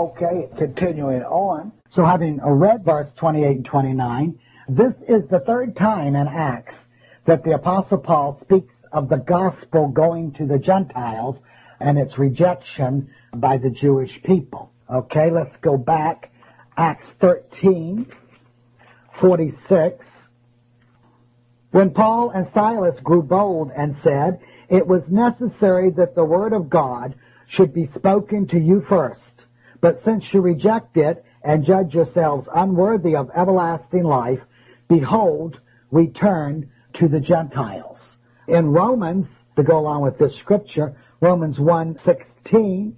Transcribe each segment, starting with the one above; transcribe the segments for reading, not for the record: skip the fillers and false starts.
Okay, continuing on. So having read verse 28 and 29, this is the third time in Acts that the Apostle Paul speaks of the gospel going to the Gentiles and its rejection by the Jewish people. Okay, let's go back. Acts 13:46. When Paul and Silas grew bold and said, "It was necessary that the word of God should be spoken to you first. But since you reject it and judge yourselves unworthy of everlasting life, behold, we turn to the Gentiles." In Romans, to go along with this scripture, Romans 1:16,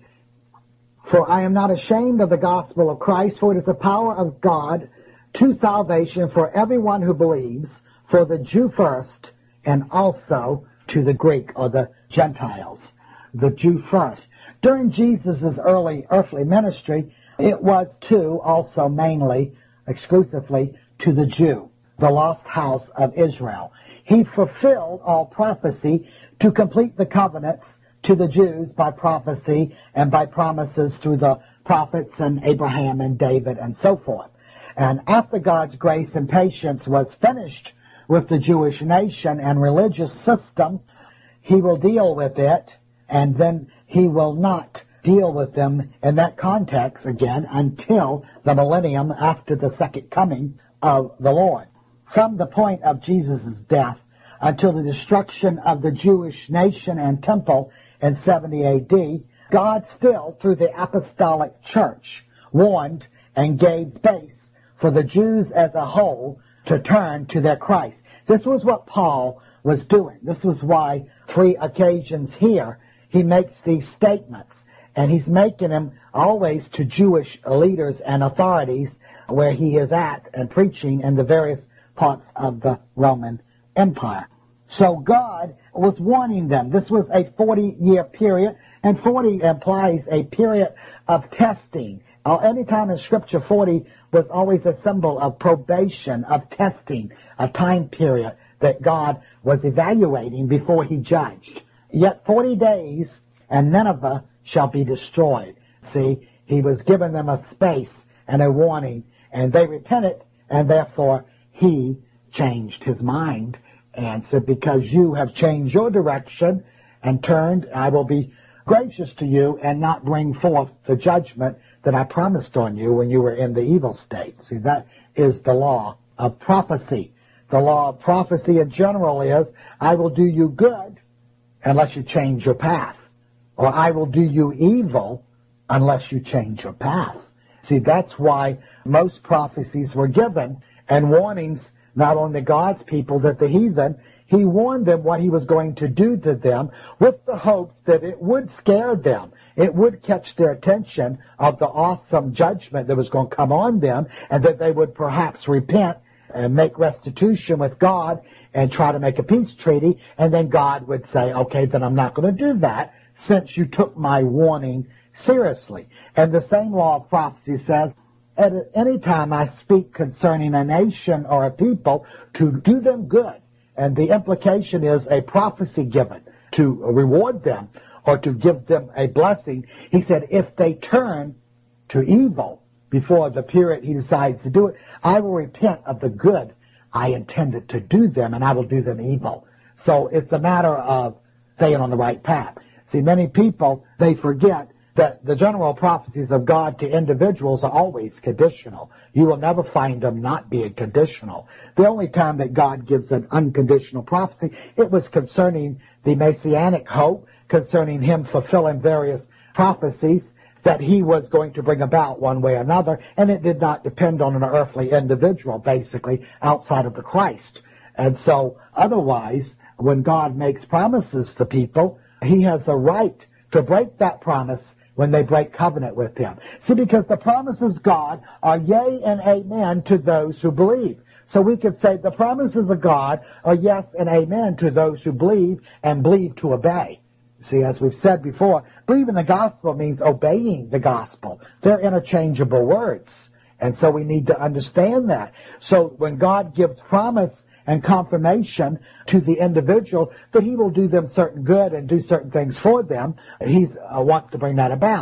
"For I am not ashamed of the gospel of Christ, for it is the power of God to salvation for everyone who believes, for the Jew first, and also to the Greek," or the Gentiles. The Jew first. During Jesus' early earthly ministry, it was also mainly, exclusively, to the Jew, the lost house of Israel. He fulfilled all prophecy to complete the covenants to the Jews by prophecy and by promises through the prophets and Abraham and David and so forth. And after God's grace and patience was finished with the Jewish nation and religious system, he will deal with it, and then he will not deal with them in that context again until the millennium after the second coming of the Lord. From the point of Jesus' death until the destruction of the Jewish nation and temple in 70 AD, God still, through the apostolic church, warned and gave space for the Jews as a whole to turn to their Christ. This was what Paul was doing. This was why 3 occasions here he makes these statements. And he's making them always to Jewish leaders and authorities where he is at and preaching in the various parts of the Roman Empire. So God was warning them. This was a 40-year period, and 40 implies a period of testing. Anytime in Scripture, 40 was always a symbol of probation, of testing, a time period that God was evaluating before he judged. Yet 40 days, and Nineveh shall be destroyed. See, he was giving them a space and a warning, and they repented, and therefore he changed his mind and said, because you have changed your direction and turned, I will be gracious to you and not bring forth the judgment that I promised on you when you were in the evil state. See, that is the law of prophecy. The law of prophecy in general is, I will do you good unless you change your path. Or I will do you evil unless you change your path. See, that's why most prophecies were given and warnings not only to God's people, that the heathen, he warned them what he was going to do to them with the hopes that it would scare them. It would catch their attention of the awesome judgment that was going to come on them, and that they would perhaps repent and make restitution with God and try to make a peace treaty, and then God would say, okay, then I'm not going to do that since you took my warning seriously. And the same law of prophecy says, at any time I speak concerning a nation or a people, to do them good. And the implication is a prophecy given to reward them or to give them a blessing. He said, if they turn to evil before the period he decides to do it, I will repent of the good I intended to do them, and I will do them evil. So it's a matter of staying on the right path. See, many people, they forget that the general prophecies of God to individuals are always conditional. You will never find them not being conditional. The only time that God gives an unconditional prophecy, it was concerning the Messianic hope, concerning him fulfilling various prophecies that he was going to bring about one way or another, and it did not depend on an earthly individual, basically, outside of the Christ. And so, otherwise, when God makes promises to people, he has a right to break that promise when they break covenant with him. See, because the promises of God are yea and amen to those who believe. So we could say the promises of God are yes and amen to those who believe and believe to obey. See, as we've said before, believe in the gospel means obeying the gospel. They're interchangeable words. And so we need to understand that. So when God gives promise and confirmation to the individual that he will do them certain good and do certain things for them, he wants to bring that about.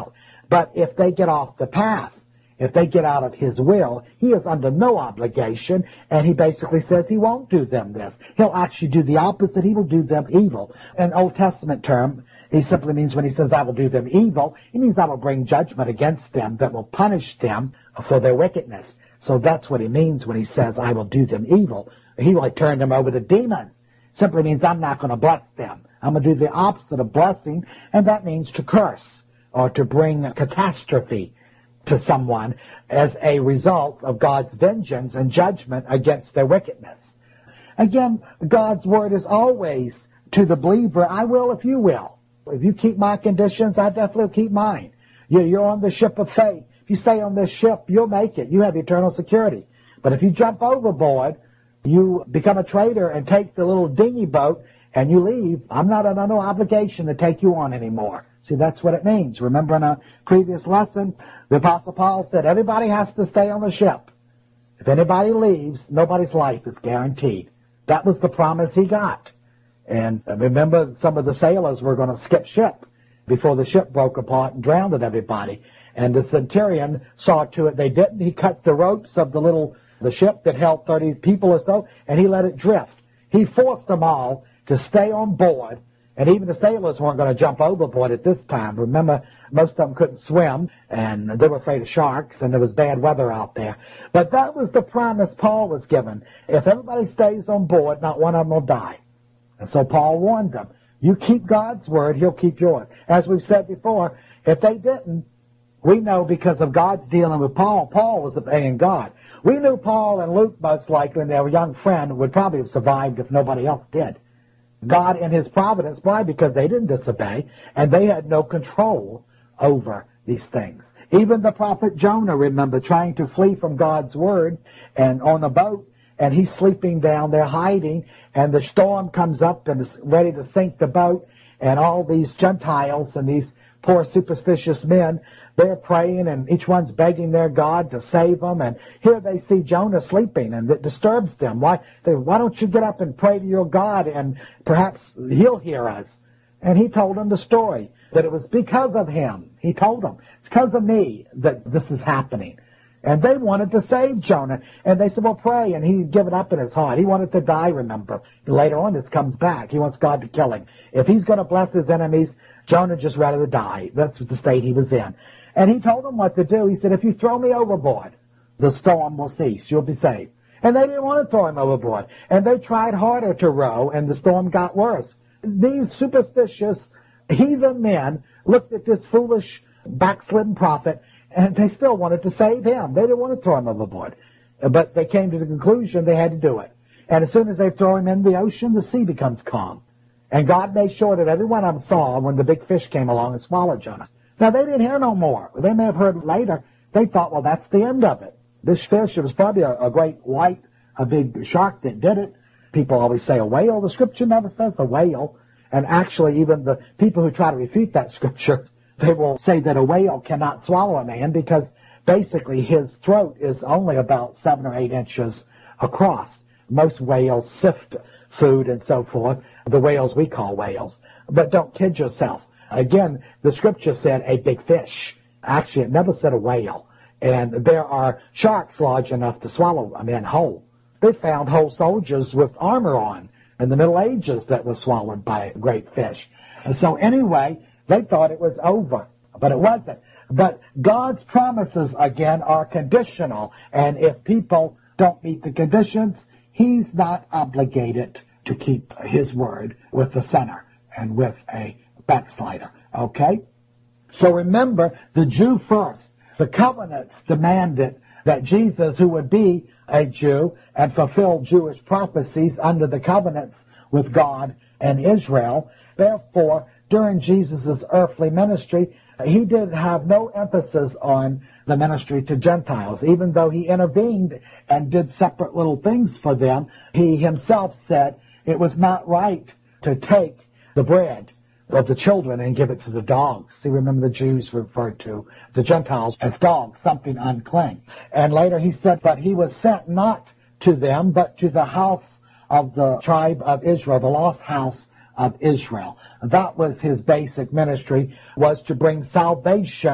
But if they get off the path, if they get out of his will, he is under no obligation, and he basically says he won't do them this. He'll actually do the opposite. He will do them evil. An Old Testament term, he simply means when he says, I will do them evil, he means I will bring judgment against them that will punish them for their wickedness. So that's what he means when he says, I will do them evil. He will turn them over to demons. Simply means I'm not going to bless them. I'm going to do the opposite of blessing, and that means to curse or to bring catastrophe to someone as a result of God's vengeance and judgment against their wickedness. Again, God's word is always to the believer, I will if you will. If you keep my conditions, I definitely will keep mine. You're on the ship of faith. If you stay on this ship, you'll make it. You have eternal security. But if you jump overboard, you become a traitor and take the little dinghy boat and you leave, I'm not under no obligation to take you on anymore. See, that's what it means. Remember in a previous lesson, the Apostle Paul said everybody has to stay on the ship. If anybody leaves, nobody's life is guaranteed. That was the promise he got. And remember, some of the sailors were going to skip ship before the ship broke apart and drowned everybody. And the centurion saw to it they didn't. He cut the ropes of the ship that held 30 people or so, and he let it drift. He forced them all to stay on board. And even the sailors weren't going to jump overboard at this time. Remember, most of them couldn't swim, and they were afraid of sharks, and there was bad weather out there. But that was the promise Paul was given. If everybody stays on board, not one of them will die. And so Paul warned them, you keep God's word, he'll keep yours. As we've said before, if they didn't, we know because of God's dealing with Paul, Paul was obeying God. We knew Paul and Luke most likely, and their young friend, would probably have survived if nobody else did. God in his providence, why? Because they didn't disobey, and they had no control over these things. Even the prophet Jonah, remember, trying to flee from God's word and on a boat, and he's sleeping down there hiding, and the storm comes up and is ready to sink the boat, and all these Gentiles and these poor superstitious men, they're praying, and each one's begging their God to save them. And here they see Jonah sleeping, and it disturbs them. Why don't you get up and pray to your God, and perhaps he'll hear us? And he told them the story, that it was because of him. He told them, it's because of me that this is happening. And they wanted to save Jonah. And they said, well, pray. And he'd given up in his heart. He wanted to die, remember. Later on, this comes back. He wants God to kill him. If he's going to bless his enemies, Jonah just rather die. That's the state he was in. And he told them what to do. He said, if you throw me overboard, the storm will cease. You'll be saved. And they didn't want to throw him overboard. And they tried harder to row, and the storm got worse. These superstitious heathen men looked at this foolish backslidden prophet, and they still wanted to save him. They didn't want to throw him overboard. But they came to the conclusion they had to do it. And as soon as they throw him in the ocean, the sea becomes calm. And God made sure that every one of them saw when the big fish came along and swallowed Jonah. Now, they didn't hear no more. They may have heard later. They thought, well, that's the end of it. This fish, it was probably a great white, a big shark that did it. People always say a whale. The scripture never says a whale. And actually, even the people who try to refute that scripture, they will say that a whale cannot swallow a man because basically his throat is only about 7 or 8 inches across. Most whales sift food and so forth, the whales we call whales. But don't kid yourself. Again, the scripture said a big fish. Actually, it never said a whale. And there are sharks large enough to swallow a man whole. They found whole soldiers with armor on in the Middle Ages that were swallowed by a great fish. And so anyway, they thought it was over, but it wasn't. But God's promises, again, are conditional. And if people don't meet the conditions, he's not obligated to keep his word with the sinner and with a backslider. Okay? So remember, the Jew first. The covenants demanded that Jesus, who would be a Jew and fulfill Jewish prophecies under the covenants with God and Israel, therefore, during Jesus' earthly ministry, he did have no emphasis on the ministry to Gentiles. Even though he intervened and did separate little things for them, he himself said it was not right to take the bread of the children and give it to the dogs. See, remember the Jews referred to the Gentiles as dogs, something unclean. And later he said, but he was sent not to them, but to the house of the tribe of Israel, the lost house of Israel. That was his basic ministry, was to bring salvation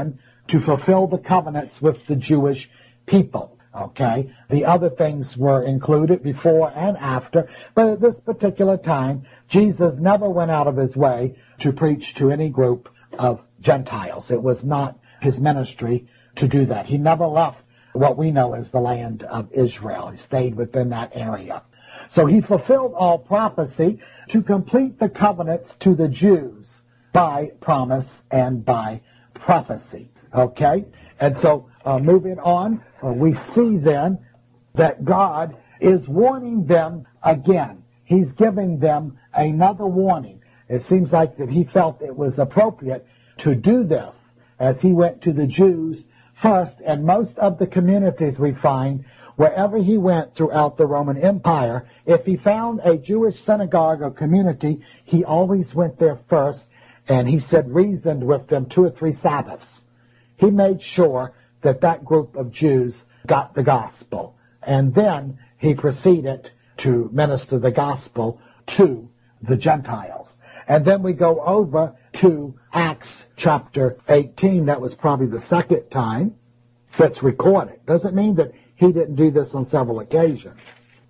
to fulfill the covenants with the Jewish people. Okay? The other things were included before and after, but at this particular time, Jesus never went out of his way to preach to any group of Gentiles. It was not his ministry to do that. He never left what we know as the land of Israel. He stayed within that area. So he fulfilled all prophecy to complete the covenants to the Jews by promise and by prophecy. Okay? And so moving on, we see then that God is warning them again. He's giving them another warning. It seems like that he felt it was appropriate to do this as he went to the Jews first, and most of the communities we find, wherever he went throughout the Roman Empire, if he found a Jewish synagogue or community, he always went there first, and he said reasoned with them 2 or 3 Sabbaths. He made sure that that group of Jews got the gospel, and then he proceeded to minister the gospel to the Gentiles. And then we go over to Acts chapter 18. That was probably the second time that's recorded. Doesn't mean that he didn't do this on several occasions.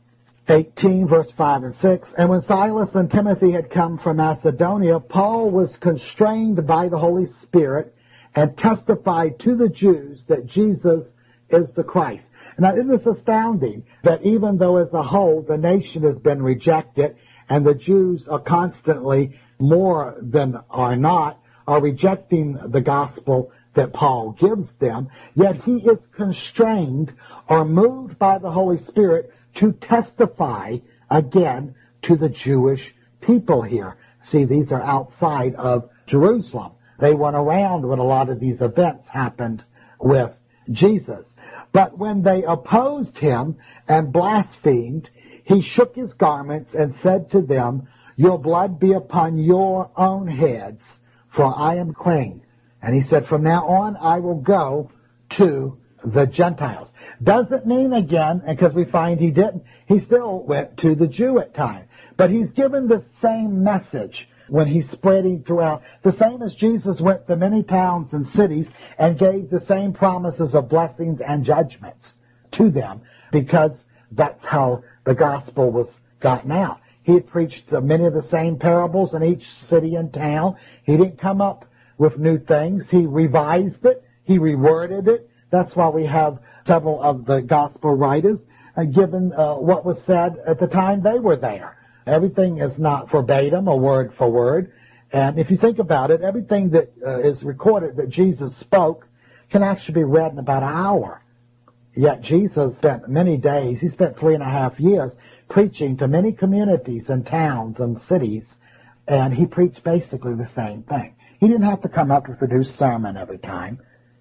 18, verse 5 and 6. And when Silas and Timothy had come from Macedonia, Paul was constrained by the Holy Spirit and testified to the Jews that Jesus is the Christ. Now, it is astounding that even though as a whole the nation has been rejected, and the Jews are constantly, more than are not, are rejecting the gospel that Paul gives them, yet he is constrained or moved by the Holy Spirit to testify again to the Jewish people here. See, these are outside of Jerusalem. They weren't around when a lot of these events happened with Jesus. But when they opposed him and blasphemed, he shook his garments and said to them, "Your blood be upon your own heads, for I am clean." And he said, "From now on I will go to the Gentiles." Doesn't mean again, because we find he didn't, he still went to the Jew at times. But he's given the same message when he's spreading throughout, the same as Jesus went to many towns and cities and gave the same promises of blessings and judgments to them, because that's how the gospel was gotten out. He had preached many of the same parables in each city and town. He didn't come up with new things. He revised it. He reworded it. That's why we have several of the gospel writers given what was said at the time they were there. Everything is not verbatim or word for word. And if you think about it, everything that is recorded that Jesus spoke can actually be read in about an hour. Yet Jesus spent many days, he spent 3.5 years preaching to many communities and towns and cities, and he preached basically the same thing. He didn't have to come up with a new sermon every time.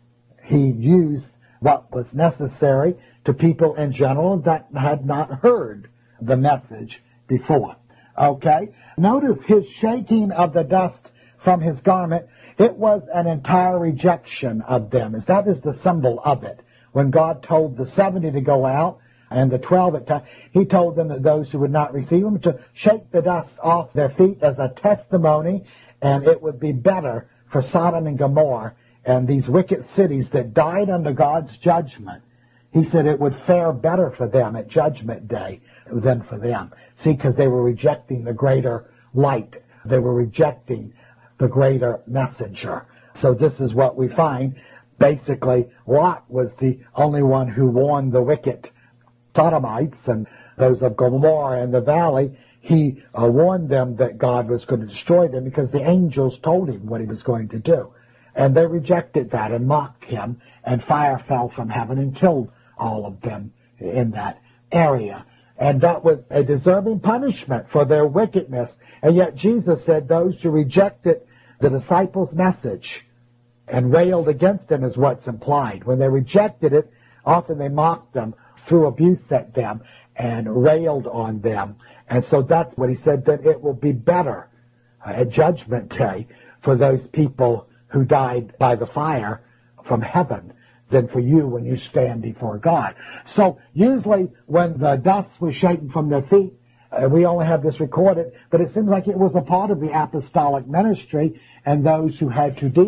He used what was necessary to people in general that had not heard the message before. Okay? Notice his shaking of the dust from his garment. It was an entire rejection of them. That is the symbol of it. When God told the 70 to go out and the 12 at time, he told them that those who would not receive him to shake the dust off their feet as a testimony, and it would be better for Sodom and Gomorrah and these wicked cities that died under God's judgment. He said it would fare better for them at Judgment Day than for them. See, because they were rejecting the greater light. They were rejecting the greater messenger. So this is what we find. Basically, Lot was the only one who warned the wicked Sodomites and those of Gomorrah and the valley. He warned them that God was going to destroy them because the angels told him what he was going to do. And they rejected that and mocked him, and fire fell from heaven and killed all of them in that area. And that was a deserving punishment for their wickedness. And yet Jesus said those who rejected the disciples' message and railed against them is what's implied. When they rejected it, often they mocked them, threw abuse at them, and railed on them. And so that's what he said, that it will be better at Judgment Day for those people who died by the fire from heaven than for you when you stand before God. So usually when the dust was shaken from their feet, we only have this recorded, but it seems like it was a part of the apostolic ministry, and those who had to deal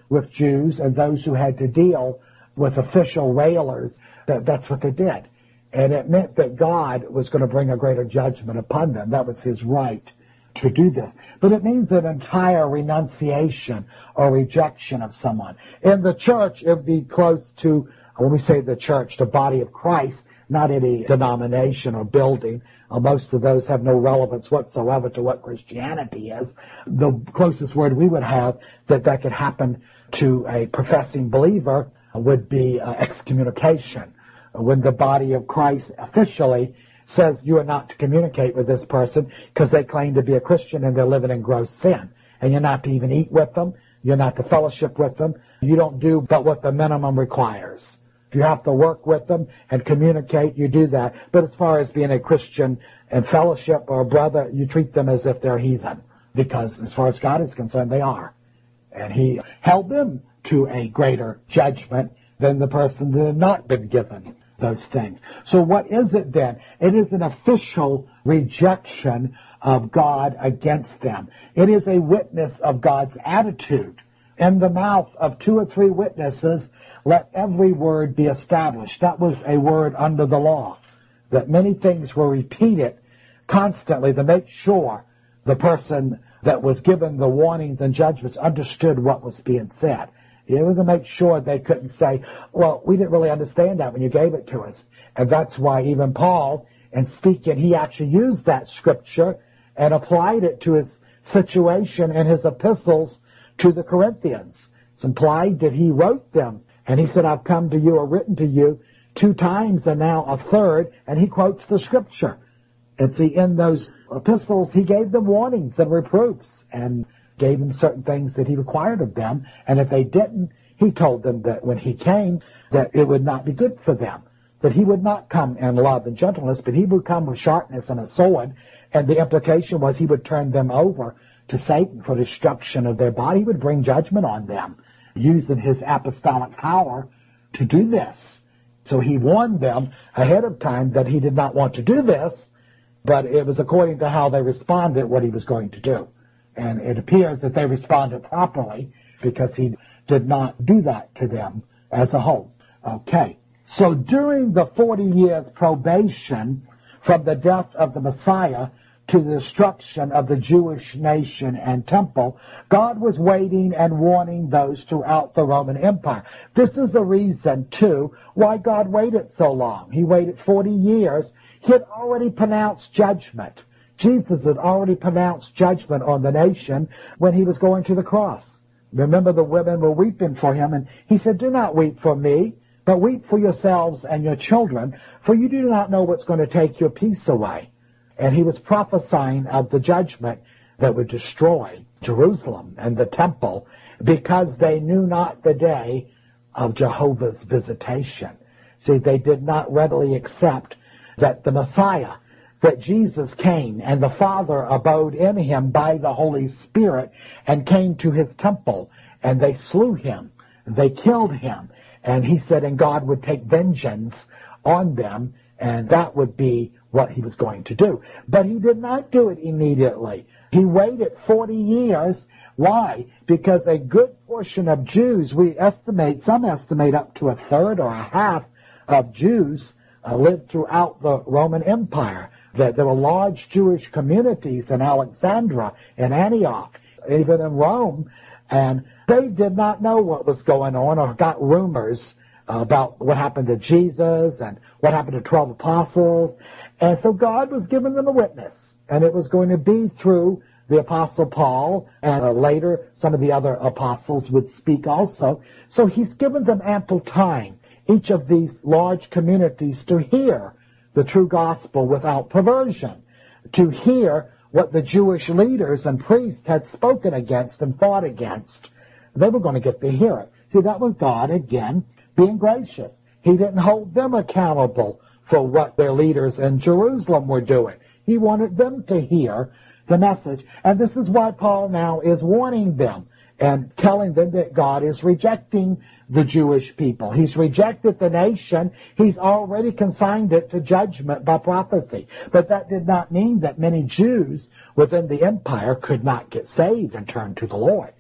with Jews and those who had to deal with official railers, that's what they did. And it meant that God was going to bring a greater judgment upon them. That was his right to do this. But it means an entire renunciation or rejection of someone. In the church, it would be close to, when we say the church, the body of Christ, not any denomination or building. Most of those have no relevance whatsoever to what Christianity is. The closest word we would have that could happen to a professing believer would be excommunication. When the body of Christ officially says you are not to communicate with this person because they claim to be a Christian and they're living in gross sin. And you're not to even eat with them. You're not to fellowship with them. You don't do but what the minimum requires. If you have to work with them and communicate, you do that. But as far as being a Christian and fellowship or a brother, you treat them as if they're heathen. Because as far as God is concerned, they are. And he held them to a greater judgment than the person that had not been given those things. So what is it then? It is an official rejection of God against them. It is a witness of God's attitude. In the mouth of 2 or 3 witnesses, let every word be established. That was a word under the law, that many things were repeated constantly to make sure the person that was given the warnings and judgments understood what was being said. It was to make sure they couldn't say, well, we didn't really understand that when you gave it to us. And that's why even Paul, in speaking, he actually used that scripture and applied it to his situation in his epistles to the Corinthians. It's implied that he wrote them. And he said, I've come to you or written to you 2 times and now a third. And he quotes the scripture. And see, in those epistles, he gave them warnings and reproofs and gave them certain things that he required of them. And if they didn't, he told them that when he came, that it would not be good for them, that he would not come in love and gentleness, but he would come with sharpness and a sword. And the implication was he would turn them over to Satan for destruction of their body. He would bring judgment on them, using his apostolic power to do this. So he warned them ahead of time that he did not want to do this, but it was according to how they responded what he was going to do. And it appears that they responded properly because he did not do that to them as a whole. Okay. So during the 40 years probation from the death of the Messiah to the destruction of the Jewish nation and temple, God was waiting and warning those throughout the Roman Empire. This is a reason, too, why God waited so long. He waited 40 years. He had already pronounced judgment. Jesus had already pronounced judgment on the nation when he was going to the cross. Remember, the women were weeping for him, and he said, do not weep for me, but weep for yourselves and your children, for you do not know what's going to take your peace away. And he was prophesying of the judgment that would destroy Jerusalem and the temple because they knew not the day of Jehovah's visitation. See, they did not readily accept that the Messiah, that Jesus came and the Father abode in him by the Holy Spirit and came to his temple, and they slew him, they killed him, and he said, and God would take vengeance on them, and that would be what he was going to do. But he did not do it immediately. He waited 40 years. Why? Because a good portion of Jews, some estimate up to a third or a half of Jews lived throughout the Roman Empire. That there were large Jewish communities in Alexandria, in Antioch, even in Rome, and they did not know what was going on or got rumors about what happened to Jesus and what happened to 12 apostles. And so God was giving them a witness, and it was going to be through the Apostle Paul, and later some of the other apostles would speak also. So he's given them ample time, each of these large communities, to hear the true gospel without perversion, to hear what the Jewish leaders and priests had spoken against and fought against. They were going to get to hear it. See, that was God, again, being gracious. He didn't hold them accountable for what their leaders in Jerusalem were doing. He wanted them to hear the message. And this is why Paul now is warning them and telling them that God is rejecting the Jewish people. He's rejected the nation. He's already consigned it to judgment by prophecy. But that did not mean that many Jews within the empire could not get saved and turn to the Lord.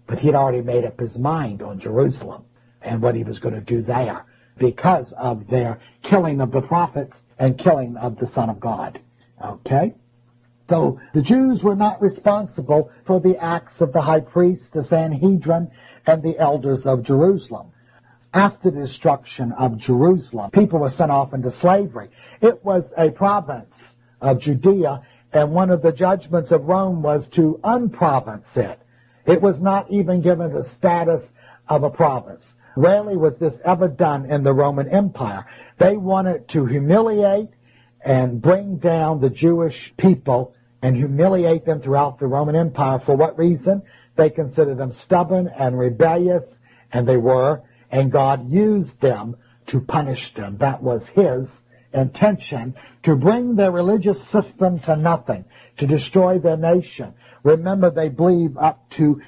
But he'd already made up his mind on Jerusalem and what he was going to do there because of their killing of the prophets and killing of the Son of God. Okay? So the Jews were not responsible for the acts of the high priest, the Sanhedrin, and the elders of Jerusalem. After the destruction of Jerusalem, people were sent off into slavery. It was a province of Judea, and one of the judgments of Rome was to unprovince it. It was not even given the status of a province. Rarely was this ever done in the Roman Empire. They wanted to humiliate and bring down the Jewish people and humiliate them throughout the Roman Empire. For what reason? They considered them stubborn and rebellious, and they were, and God used them to punish them. That was his intention, to bring their religious system to nothing, to destroy their nation. Remember, they believe up to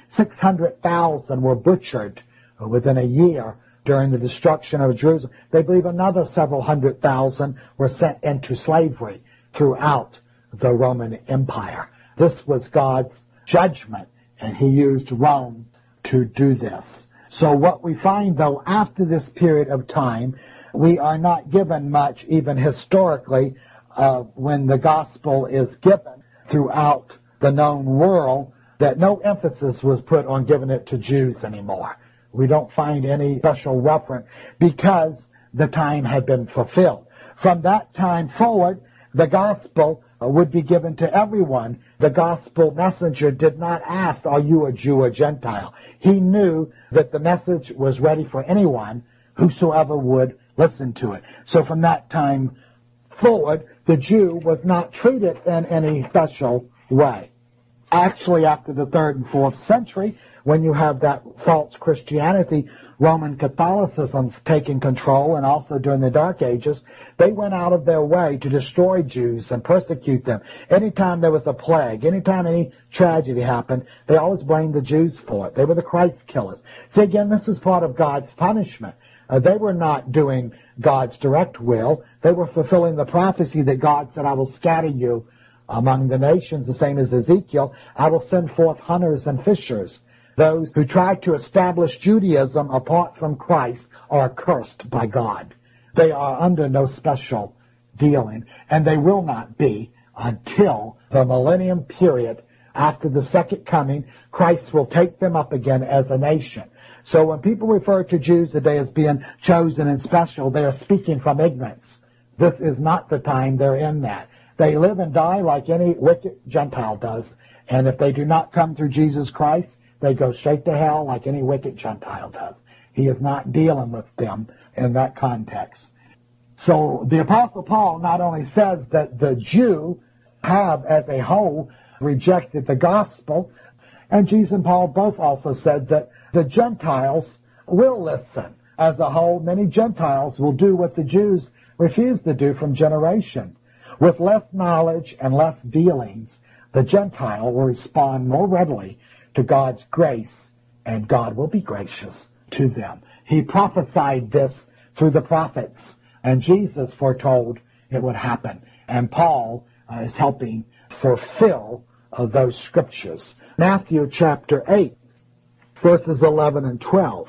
600,000 were butchered within a year during the destruction of Jerusalem. They believe another several 100,000 were sent into slavery throughout the Roman Empire. This was God's judgment, and he used Rome to do this. So what we find, though, after this period of time, we are not given much, even historically, when the gospel is given throughout the known world, that no emphasis was put on giving it to Jews anymore. We don't find any special reference because the time had been fulfilled. From that time forward, the gospel would be given to everyone. The gospel messenger did not ask, are you a Jew or Gentile? He knew that the message was ready for anyone, whosoever would listen to it. So from that time forward, the Jew was not treated in any special way. Actually, after the 3rd and 4th century, when you have that false Christianity, Roman Catholicism's taking control, and also during the Dark Ages, they went out of their way to destroy Jews and persecute them. Anytime there was a plague, anytime any tragedy happened, they always blamed the Jews for it. They were the Christ killers. See, again, this was part of God's punishment. They were not doing God's direct will. They were fulfilling the prophecy that God said, I will scatter you among the nations, the same as Ezekiel. I will send forth hunters and fishers. Those who try to establish Judaism apart from Christ are cursed by God. They are under no special dealing, and they will not be until the millennium period. After the second coming, Christ will take them up again as a nation. So when people refer to Jews today as being chosen and special, they are speaking from ignorance. This is not the time they're in that. They live and die like any wicked Gentile does, and if they do not come through Jesus Christ, they go straight to hell like any wicked Gentile does. He is not dealing with them in that context. So the Apostle Paul not only says that the Jew have as a whole rejected the gospel, and Jesus and Paul both also said that the Gentiles will listen. As a whole, many Gentiles will do what the Jews refuse to do from generation. With less knowledge and less dealings, the Gentile will respond more readily to God's grace, and God will be gracious to them. He prophesied this through the prophets, and Jesus foretold it would happen. And Paul is helping fulfill those scriptures. Matthew chapter 8, verses 11 and 12.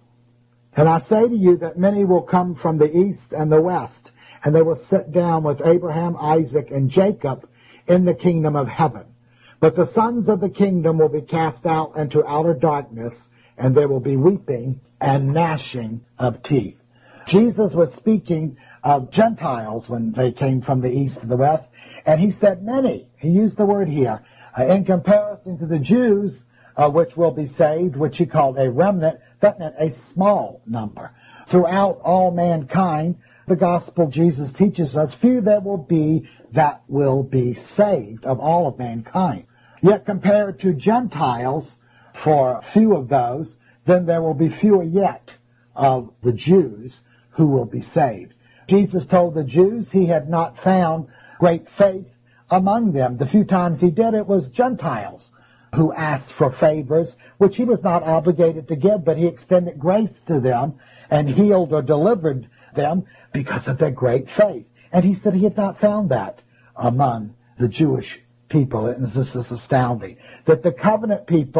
And I say to you that many will come from the east and the west, and they will sit down with Abraham, Isaac, and Jacob in the kingdom of heaven. But the sons of the kingdom will be cast out into outer darkness, and there will be weeping and gnashing of teeth. Jesus was speaking of Gentiles when they came from the east and the west, and he said many. He used the word here. In comparison to the Jews, which will be saved, which he called a remnant, that meant a small number. Throughout all mankind, the gospel Jesus teaches us, few there will be that will be saved of all of mankind. Yet compared to Gentiles, for few of those, then there will be fewer yet of the Jews who will be saved. Jesus told the Jews he had not found great faith among them. The few times he did, it was Gentiles who asked for favors, which he was not obligated to give, but he extended grace to them and healed or delivered them because of their great faith. And he said he had not found that among the Jewish people. And this is astounding. That the covenant people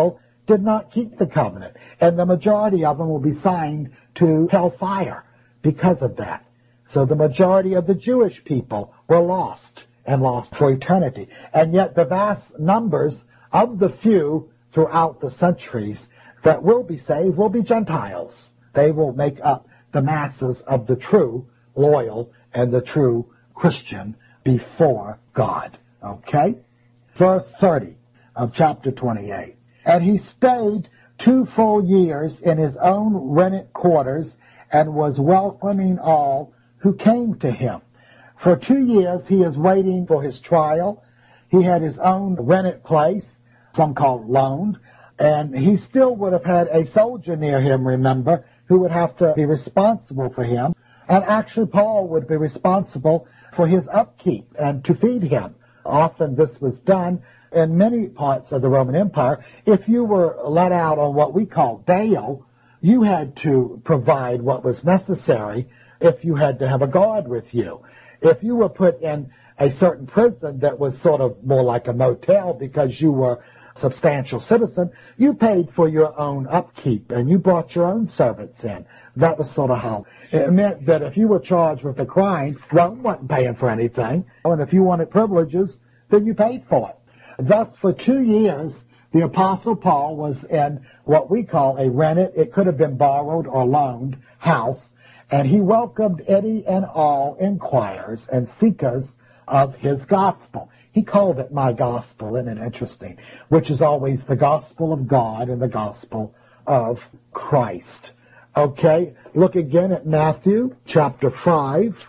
did not keep the covenant. And the majority of them will be signed to hellfire because of that. So the majority of the Jewish people were lost and lost for eternity. And yet the vast numbers of the few throughout the centuries that will be saved will be Gentiles. They will make up the masses of the true loyal and the true Christian before God. Okay? Verse 30 of chapter 28. And he stayed 2 full years in his own rented quarters and was welcoming all who came to him. For 2 years he is waiting for his trial. He had his own rented place, some called loaned, and he still would have had a soldier near him, remember, who would have to be responsible for him. And actually Paul would be responsible for his upkeep and to feed him. Often this was done in many parts of the Roman Empire. If you were let out on what we call bail, you had to provide what was necessary if you had to have a guard with you. If you were put in a certain prison that was sort of more like a motel because you were a substantial citizen, you paid for your own upkeep and you brought your own servants in. That was sort of how it meant that if you were charged with a crime, Rome wasn't paying for anything. And if you wanted privileges, then you paid for it. Thus, for 2 years, the Apostle Paul was in what we call a rented, it could have been borrowed or loaned, house, and he welcomed any and all inquirers and seekers of his gospel. He called it my gospel, isn't it interesting? Which is always the gospel of God and the gospel of Christ. Okay, look again at Matthew chapter 5,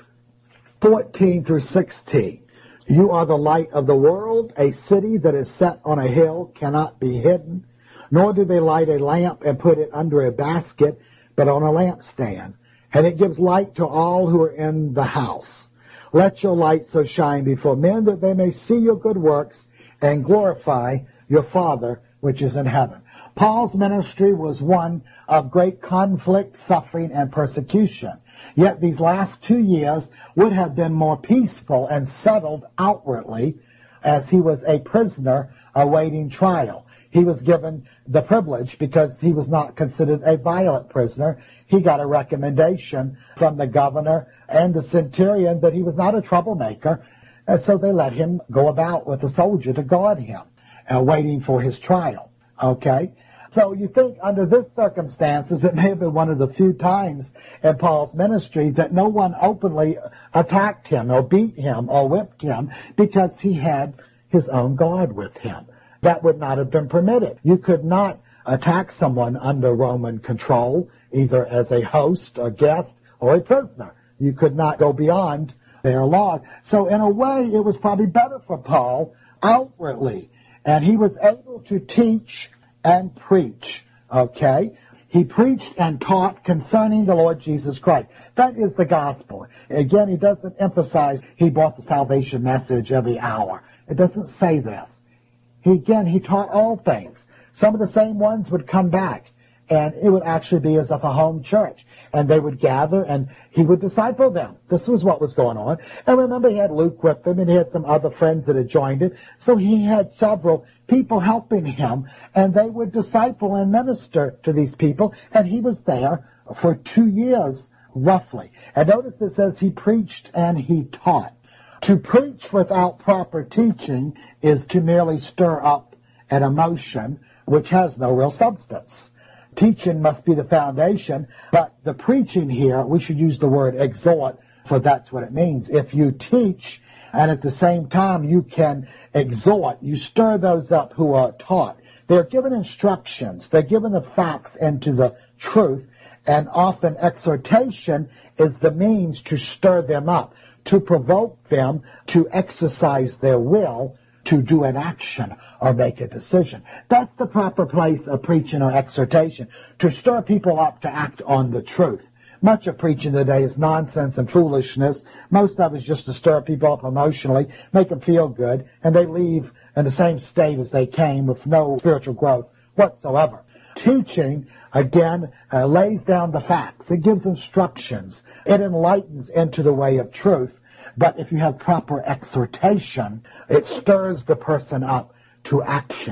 14 through 16. You are the light of the world. A city that is set on a hill cannot be hidden, nor do they light a lamp and put it under a basket, but on a lampstand. And it gives light to all who are in the house. Let your light so shine before men that they may see your good works and glorify your Father which is in heaven. Paul's ministry was one of great conflict, suffering, and persecution. Yet these last 2 years would have been more peaceful and settled outwardly as he was a prisoner awaiting trial. He was given the privilege because he was not considered a violent prisoner. He got a recommendation from the governor and the centurion that he was not a troublemaker, and so they let him go about with a soldier to guard him, waiting for his trial. Okay? So you think under this circumstances, it may have been one of the few times in Paul's ministry that no one openly attacked him or beat him or whipped him because he had his own guard with him. That would not have been permitted. You could not attack someone under Roman control, either as a host, a guest, or a prisoner. You could not go beyond their law. So in a way, it was probably better for Paul outwardly. And he was able to teach and preach, okay? He preached and taught concerning the Lord Jesus Christ. That is the gospel. Again, he doesn't emphasize he brought the salvation message every hour. It doesn't say this. He taught all things. Some of the same ones would come back, and it would actually be as if a home church. And they would gather, and he would disciple them. This was what was going on. And remember, he had Luke with him, and he had some other friends that had joined him. So he had several people helping him, and they would disciple and minister to these people. And he was there for 2 years, roughly. And notice it says he preached and he taught. To preach without proper teaching is to merely stir up an emotion which has no real substance. Teaching must be the foundation, but the preaching here, we should use the word exhort, for that's what it means. If you teach, and at the same time you can exhort, you stir those up who are taught. They're given instructions, they're given the facts into the truth, and often exhortation is the means to stir them up, to provoke them to exercise their will, to do an action or make a decision. That's the proper place of preaching or exhortation, to stir people up to act on the truth. Much of preaching today is nonsense and foolishness. Most of it is just to stir people up emotionally, make them feel good, and they leave in the same state as they came with no spiritual growth whatsoever. Teaching, again, lays down the facts. It gives instructions. It enlightens into the way of truth. But if you have proper exhortation, it stirs the person up to action.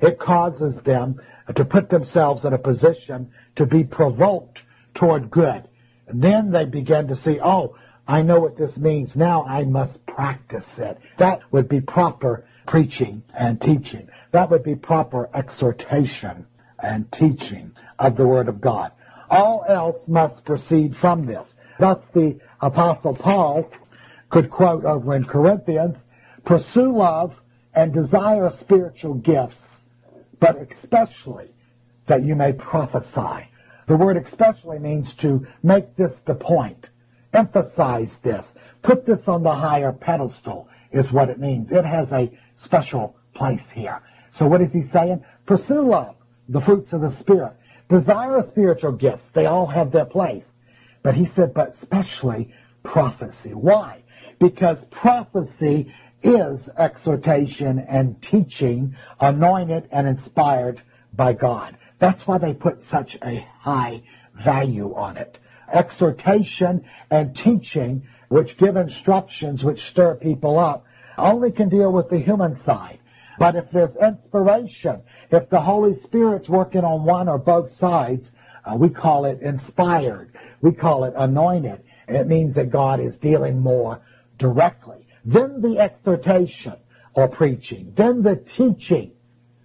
It causes them to put themselves in a position to be provoked toward good. And then they begin to see, oh, I know what this means. Now I must practice it. That would be proper preaching and teaching. That would be proper exhortation and teaching of the Word of God. All else must proceed from this. Thus the Apostle Paul could quote over in Corinthians, pursue love and desire spiritual gifts, but especially that you may prophesy. The word especially means to make this the point. Emphasize this. Put this on the higher pedestal is what it means. It has a special place here. So what is he saying? Pursue love, the fruits of the Spirit. Desire spiritual gifts. They all have their place. But he said, but especially prophecy. Why? Because prophecy is exhortation and teaching, anointed and inspired by God. That's why they put such a high value on it. Exhortation and teaching, which give instructions, which stir people up, only can deal with the human side. But if there's inspiration, if the Holy Spirit's working on one or both sides, we call it inspired. We call it anointed. It means that God is dealing more directly. Then the exhortation or preaching, then the teaching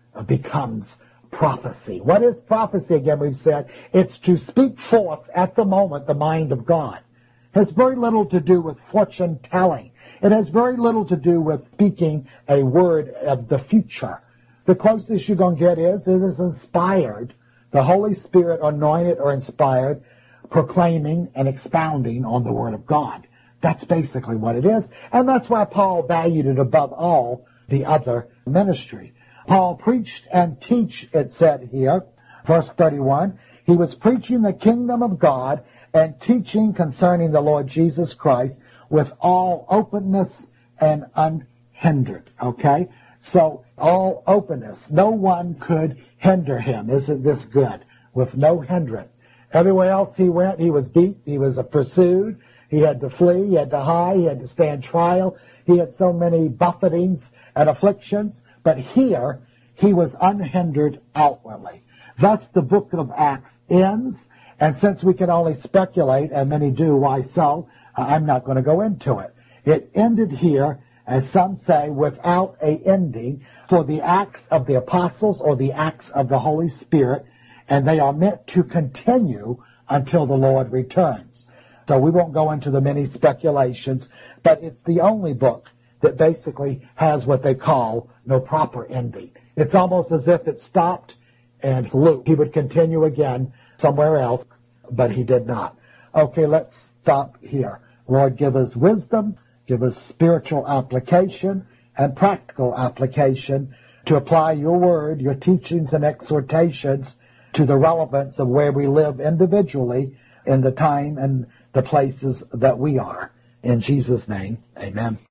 becomes prophecy. What is prophecy again? We've said it's to speak forth at the moment the mind of God. It has very little to do with fortune telling. It has very little to do with speaking a word of the future. The closest you're going to get is it is inspired. The Holy Spirit anointed or inspired, proclaiming and expounding on the Word of God. That's basically what it is. And that's why Paul valued it above all the other ministry. Paul preached and teach, it said here, verse 31, he was preaching the kingdom of God and teaching concerning the Lord Jesus Christ with all openness and unhindered. Okay? So, all openness. No one could hinder him. Isn't this good? With no hindrance. Everywhere else he went, he was beat, he was pursued, he had to flee, he had to hide, he had to stand trial. He had so many buffetings and afflictions. But here, he was unhindered outwardly. Thus the book of Acts ends, and since we can only speculate, and many do, why so, I'm not going to go into it. It ended here, as some say, without a ending, for the Acts of the Apostles or the Acts of the Holy Spirit, and they are meant to continue until the Lord returns. So we won't go into the many speculations, but it's the only book that basically has what they call no proper ending. It's almost as if it stopped and looped. He would continue again somewhere else, but he did not. Okay, let's stop here. Lord, give us wisdom, give us spiritual application and practical application to apply your word, your teachings and exhortations to the relevance of where we live individually in the time and the places that we are. In Jesus' name, amen.